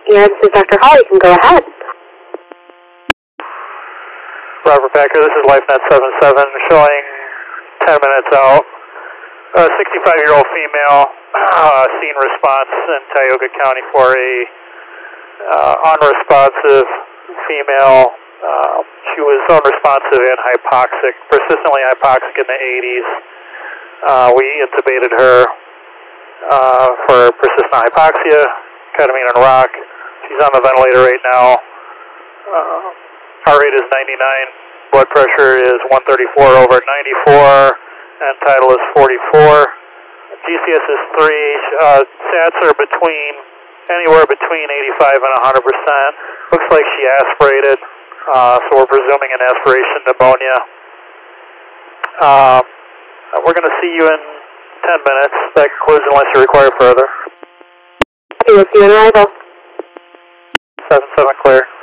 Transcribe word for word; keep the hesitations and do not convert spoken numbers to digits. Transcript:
here. This is Doctor Hall. You can go ahead. Robert Packer, this is LifeNet seven seven, showing ten minutes out. A sixty-five-year-old female, uh, scene response in Tioga County for a uh, unresponsive female. Uh, she was unresponsive and hypoxic, persistently hypoxic in the eighties. Uh, we intubated her uh, for persistent hypoxia, ketamine and rock. She's on the ventilator right now. Uh, heart rate is ninety-nine, blood pressure is one thirty-four over ninety-four, and tidal is forty-four. G C S is three. Uh, sats are between, anywhere between eighty-five and one hundred percent. Looks like she aspirated, uh, so we're presuming an aspiration pneumonia. Uh, we're going to see you in ten minutes. That concludes unless you require further. Okay, we'll see you on arrival. seven seven clear.